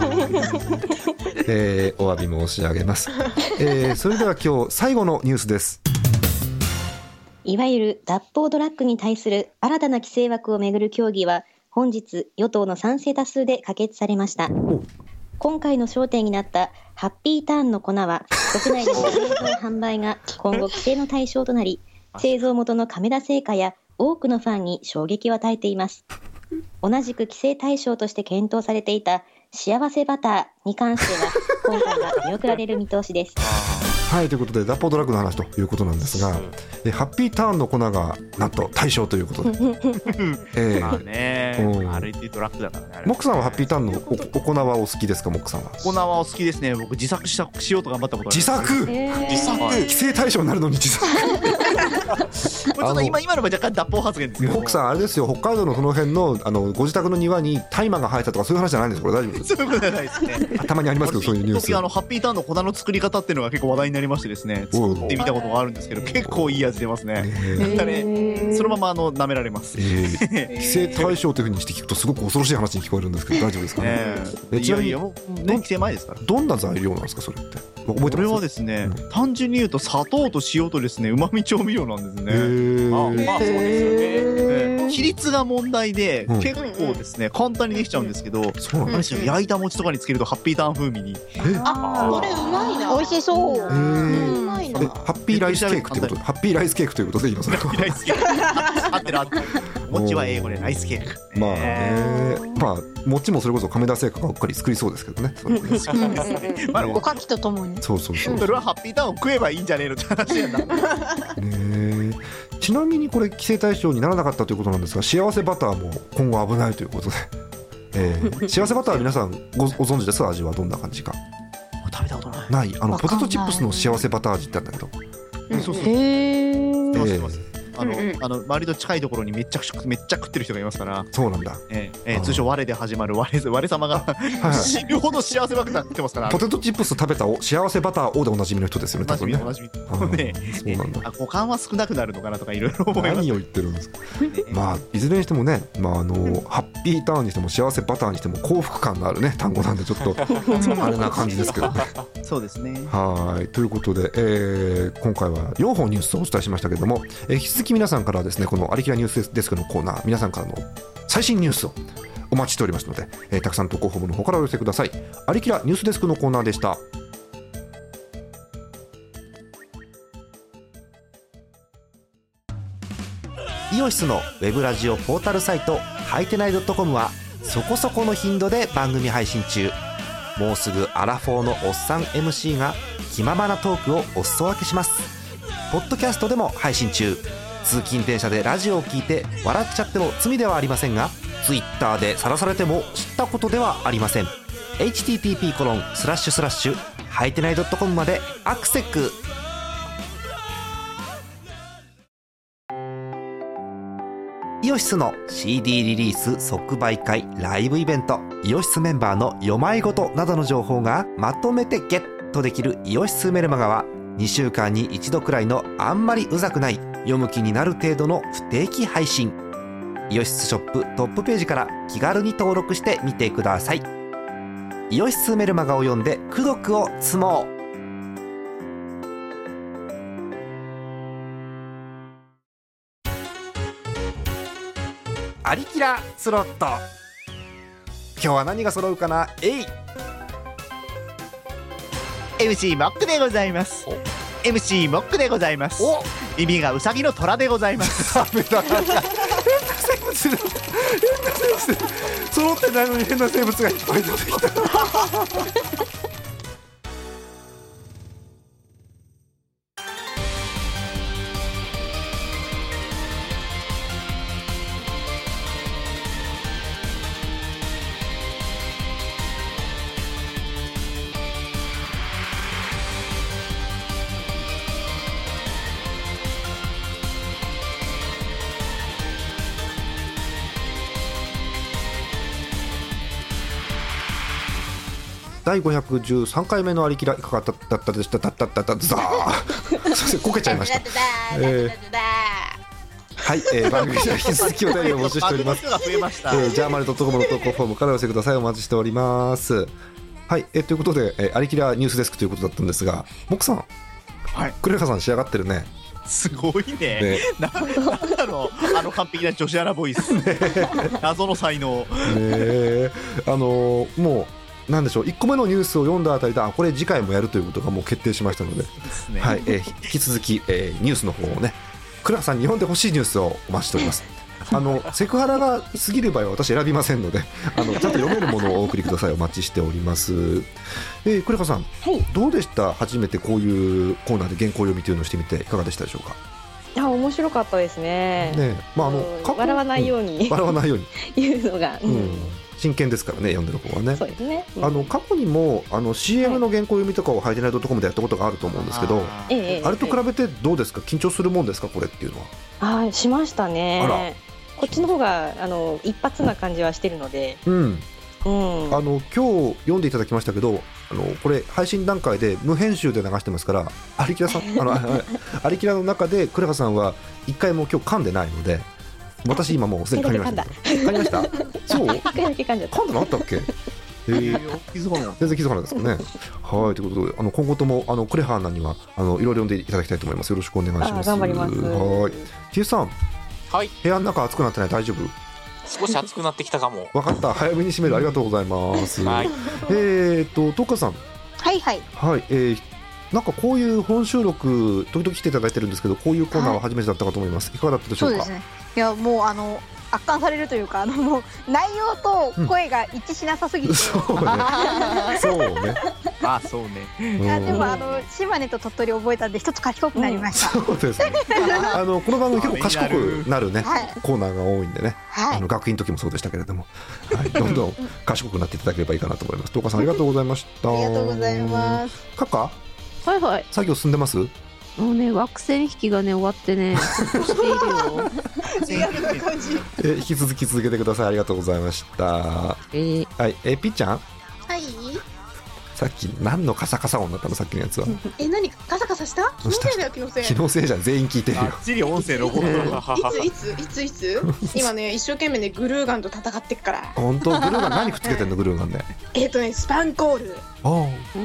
えー、お詫び申し上げます。えー、それでは今日最後のニュースです。 いわゆる脱法ドラッグに対する新たな規制枠をめぐる協議は本日与党の賛成多数で可決されました。今回の焦点になったハッピーターンの粉は国内での製造販売が今後規制の対象となり、製造元の亀田製菓や多くのファンに衝撃を与えています。同じく規制対象として検討されていた幸せバターに関しては今回は見送られる見通しです。 はい、ということで脱法ドラッグの話ということなんですが、えハッピーターンの粉がなんと対象ということで、 えー、まあね、うん、歩いてドラッグだからね。 モックさんはハッピーターンの お, お粉はお好きですか？モックさんは。 お粉はお好きですね。僕自作したしようと頑張ったことある。 自作、えー、自作規制対象になるのに自作これちょっと今今のは若干脱法発言ですけど、 モックさんあれですよ、北海道のその辺 の, あのご自宅の庭に大麻が生えたとかそういう話じゃないんです。これ大丈夫です？ そういうことじゃないですね。 たまにありますけどそういうニュース。 あのハッピーターンの粉の作り方っていうのが結構話題になりましてですね、作ってみたことがあるんですけど結構いい味出ますね。なんかね、そのままあの舐められます。 えー、規制対象というふうにして聞くとすごく恐ろしい話に聞こえるんですけど大丈夫ですかね。 えー、ちなみにもう、ね、規制前ですから。 どんな材料なんですかそれって？覚えてます？ これはですね、うん、単純に言うと砂糖と塩とですね旨味調味料なんですね。 あ、まあそうですよね。 比率が問題で、うん、結構ですね簡単にできちゃうんですけど、うん、あれですよ、焼いた餅とかにつけるとハッピーターン風味に。 あ、これうまいな。美味しそう。うまいな。 ハッピーライスケークということで、ハッピーライスケークということで言いますね。 ハッピーライスケーク合ってる合ってる。餅は英語でライスケーク。 まあね、まあ餅もそれこそ亀田製菓がうっかり作りそうですけどね。 おかきとともに。 そうそうそう。 それはハッピーターンを食えばいいんじゃねえのって話やんだ。 ね。ちなみにこれ規制対象にならなかったということなんですが、幸せバターも今後危ないということで、えー、幸せバターは皆さん ご, ご存知ですか？味はどんな感じか。 食べたことない。 ない。あのポテトチップスの幸せバター味ってあるんだけど。 うん、そうそう。へー。あの、うんうん、あの周りと近いところにめっちゃめっちゃ食ってる人がいますから。 そうなんだ。 えーえー、通称我で始まる我我様が死ぬほど幸せバター食ってますから。 ポテトチップス食べたお幸せバターをでおなじみの人ですよね。 おなじみおなじみ。ね、そうなんだ。あ、五感は少なくなるのかなとかいろいろ思います。 何を言ってるんですか。まあいずれにしてもね、まああのハッピーターンにしても幸せバターにしても幸福感のあるね単語なんでちょっとあれな感じですけどね。 そうですね。 はいということで、えー、今回は両方ニュースをお伝えしましたけれども、えー、引き続き皆さんからはですねこのアリキラニュースデスクのコーナー、皆さんからの最新ニュースをお待ちしておりますので、えー、たくさん投稿フォームの方からお寄せください。アリキラニュースデスクのコーナーでした。 イオシスのウェブラジオポータルサイトハイテナイ .com はそこそこの頻度で番組配信中。もうすぐアラフォーのおっさん エムシー が気ままなトークをお裾分けします。ポッドキャストでも配信中。通勤電車でラジオを聞いて笑っちゃっても罪ではありませんが、ツイッターで晒されても知ったことではありません。 エイチティーティーピーコロンスラッシュスラッシュハイテナイ .com までアクセック。イオシスの シーディー リリース即売会ライブイベント、イオシスメンバーの読まいごとなどの情報がまとめてゲットできるイオシスメルマガはにしゅうかんに一度くらいのあんまりうざくない読む気になる程度の不定期配信。イオシスショップトップページから気軽に登録してみてください。イオシスメルマガを読んで功徳を積もう。アリキラスロット、今日は何が揃うかな。えいエムシー モックでございます。 エムシー モックでございます。耳がウサギの虎でございます。 ダメだ変な生物変な生物揃ってないのに変な生物がいっぱい出てきただいごひゃくじゅうさんかいめのありきらいかがだったでしただっただったザーすいませんこけちゃいました、えー、はい、えー、番組では引き続きお便りを募集しております。えー、ジャーマネドットコムの投稿フォームからお寄せください。お待ちしております。はい、えー、ということで、えー、ありきらニュースデスクということだったんですが、モクさん、はい、クレハさん仕上がってるね。 すごいね。ねな、なんだろう、あの完璧な女子アナボイス、ね、謎の才能。 ね、あのー、もうなんでしょう、いっこめのニュースを読んだあたりで、あ、これ次回もやるということがもう決定しましたので、ですね、はい、えー、引き続き、えー、ニュースの方をね、クラさんに読んでほしいニュースをお待ちしております。あのセクハラが過ぎる場合は私選びませんので、あのちゃんと読めるものをお送りください。お待ちしております。えー、クレカさん、はい、どうでした？初めてこういうコーナーで原稿読みというのをしてみていかがでしたでしょうか？ いや、面白かったですね。 ね、まあ、あの笑わないように、 うん、笑わないように言うのが、うんうん、 真剣ですからね、読んでる方はね。 そうですね、うん、 あの過去にもあの シーエム の原稿読みとかをハイテナイドットコムでやったことがあると思うんですけど、あ, あれと比べてどうですか？緊張するもんですか、これっていうのは？ あ、しましたね。あら、こっちの方があの一発な感じはしてるので、 うん、うん、あの今日読んでいただきましたけど、あのこれ配信段階で無編集で流してますから、アリキラさんあのアリキラの中でクレハさんは一回も今日噛んでないので、私今もうすでに噛みました。噛みました。そう？一回だけ噛んじゃった。噛んだのあったっけ？えー、気づかない。全然気づかないですかね。はい、ということで、あの今後ともあのクレハナにはあのいろいろ読んでいただきたいと思います。よろしくお願いします。 頑張ります。 はい。T さん。 はい、 部屋の中暑くなってない？大丈夫？ 少し暑くなってきたかも。 分かった、早めに閉める。ありがとうございます。はい、えーとトカさん、 はいはいはい、えー、なんかこういう本収録時々来ていただいてるんですけど、こういうコーナーは初めてだったかと思います。いかがだったでしょうか？ そうですね、いやもうあの圧巻されるというか、あのもう内容と声が一致しなさすぎて、うん、そうねそうねあ、そうね。 いやでもあの島根と鳥取覚えたんで一つ賢くなりました、 うん、そうですねあのこの番組結構賢くなるね、はい、コーナーが多いんでね、はい、あの学院の時もそうでしたけれども、はい、どんどん賢くなっていただければいいかなと思います。トカさん、ありがとうございました。 ありがとうございます。 カカ、 はいはい、 作業進んでます？ もうね、惑星引きがね終わってねしているよえ引き続き続けてください。ありがとうございました。えー、はい、えピッちゃん、 はい、 さっき何のカサカサ音だったの？さっきのやつは。 え、何カサカサした？気のせいだよ、気のせい。 気のせいじゃん、全員聞いてるよ。 あっちり音声ロボット。いついついついつ今ね、一生懸命ねグルーガンと戦ってっから。 本当？グルーガン何くっつけてんの？グルーガンで。 えっとね、スパンコール。 ああ、うん、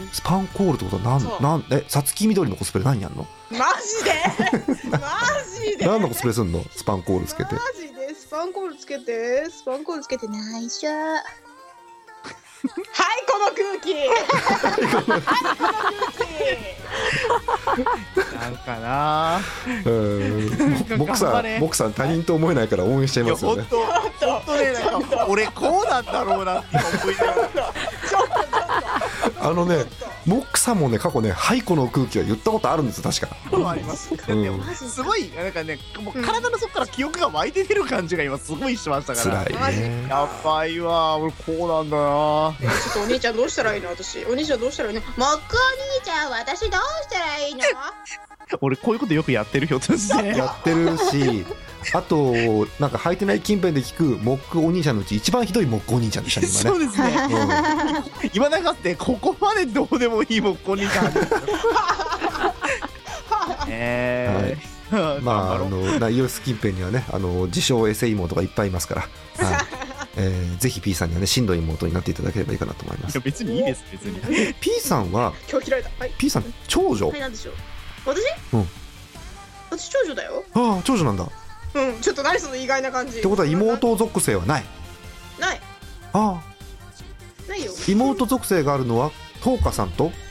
スパンコールってことはなんなんえ、さつきみどりのコスプレ何やんの？ マジでマジで何のコスプレすんの？スパンコールつけて。 マジでスパンコールつけてスパンコールつけて内緒はい、この空気はい、この空気なんかなぁ、ボクさん、ボクさん他人と思えないから応援しちゃいますよね。 本当本当ね、なんか俺こうなんだろうなって思いながらあのね、モックさんもね、過去ね、はいこの空気は言ったことあるんですよ、確か。 そうあります、うん、すごい、なんかね、もう体の底から記憶が湧いて出る感じが今すごいしましたから。 辛いね。 やばいわ、俺こうなんだな。 ちょっとお兄ちゃんどうしたらいいの？私、お兄ちゃんどうしたらいいの？モックお兄ちゃん、私どうしたらいいの？ 俺こういうことよくやってる、ひょっとしてやってるし、あとなんか履いてない近辺で聞くモックお兄ちゃんのうち一番ひどいモックお兄ちゃんでしたね。 そうですね、うん、今なんかってここまでどうでもいいモックお兄ちゃんえー、 はい、まああの内容ス近辺にはね、あの自称エセ妹がいっぱいいますから、はい、えー、ぜひ P さんにはね、しんどい妹になっていただければいいかなと思います。 いや別にいいです、別に。 P さんは今日嫌いだ、はい、 P さん長女？ はい、なんでしょう。私？ うん。 私長女だよ。 ああ、長女なんだ。 うん、ちょっと何その意外な感じ。 ってことは妹属性はない？ ない。 ああ。 ないよ。 妹属性があるのはトウカさんと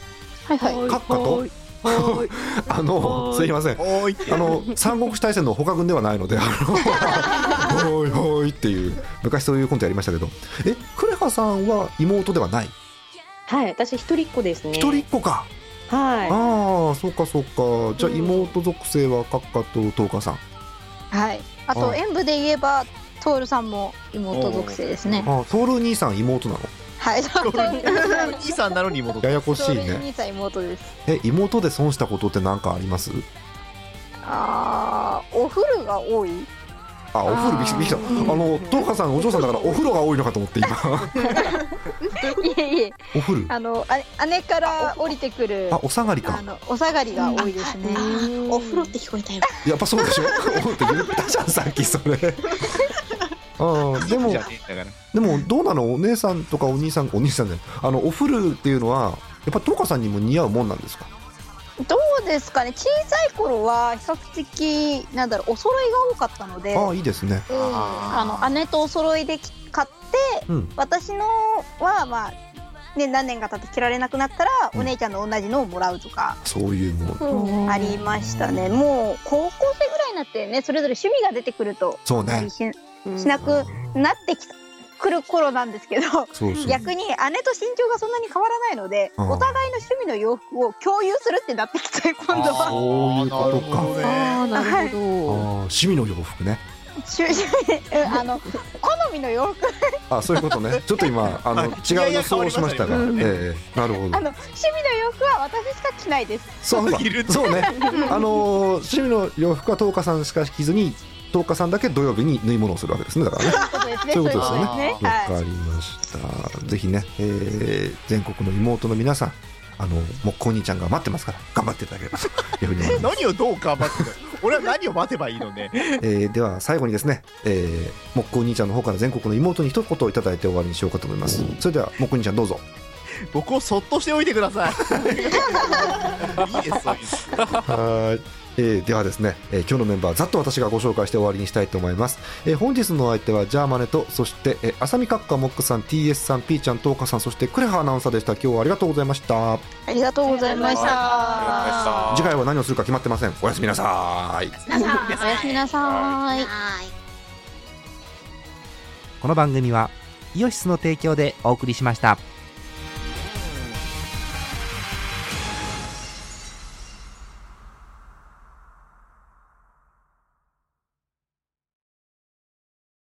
はいはい。 閣下とあのすいません、あの三国志大戦の他軍ではないので、あのおいおいっていう昔そういうコントやりましたけど、えクレハさんは妹ではない？ はい、私一人っ子ですね。 一人っ子か。 はい。 ああ、そうかそうか。じゃあ妹属性は閣下とトーカさん。 はい。あと演舞で言えばトールさんも妹属性ですね。 ああ、トール兄さん妹なの？ はい。 トール兄さんなのに妹。 ややこしいね。 トール兄さん妹です。 え、妹で損したことって何かあります？ ああ、お風呂が多い。 あ、お風呂びっくりした。あのトーカさんお嬢さんだからお風呂が多いのかと思って今。 いえいえ。 お風呂。 あのあ姉から降りてくる。 あ、お下がりか。 あのお下がりが多いですね。 お風呂って聞こえたよ。 やっぱそうでしょ。って言ったじゃんさっきそれ。ああ、でもでもどうなの、お姉さんとかお兄さん、お兄さんね、あのお風呂っていうのはやっぱトーカさんにも似合うもんなんですか？ どうですかね。小さい頃は比較的なんだろう、お揃いが多かったので。 ああ、いいですね。 うん、あの姉とお揃いで買って、うん、私のはまあね、何年か経って着られなくなったら、うん、お姉ちゃんの同じのをもらうとか、 そういうもの、うん、ありましたね。もう高校生ぐらいになってね、それぞれ趣味が出てくると、 そうね、 し, しなくなってきた。来る頃なんですけど、そうそう、逆に姉と身長がそんなに変わらないので、うん、お互いの趣味の洋服を共有するってなってきて、今度はそういうことか。 ああ、なるほど。 あ、趣味の洋服ね。 趣味あの好みの洋服。 あ、そういうことね。ちょっと今あの違う予想をしましたが、ええ、なるほど。 あの趣味の洋服は私しか着ないです。 そうそうね。あの趣味の洋服はトーカさんしか着ずに、トーカさんだけ土曜日に縫い物をするわけですね。だからね。そういうことですよね。わかりました。ぜひね、えー、全国の妹の皆さん、あの木工兄ちゃんが待ってますから頑張っていただければというふうに思います。 何をどう頑張ってるの？俺は何を待てばいいのね。 えー、では最後にですね、えー、木工兄ちゃんの方から全国の妹に一言いただいて終わりにしようかと思います。それでは木工兄ちゃんどうぞ。 僕をそっとしておいてください。いいですそうです。 はい。えー、ではですね、えー、今日のメンバーざっと私がご紹介して終わりにしたいと思います。えー、本日のお相手はジャーマネと、そして、えー、あさみかっかモックさん、 ティーエス さん、ピーちゃん、トーカさん、そしてクレハアナウンサーでした。今日はありがとうございました。 ありがとうございました。 次回は何をするか決まってません。おやすみなさい。 おやすみなさい。 この番組はイオシスの提供でお送りしました。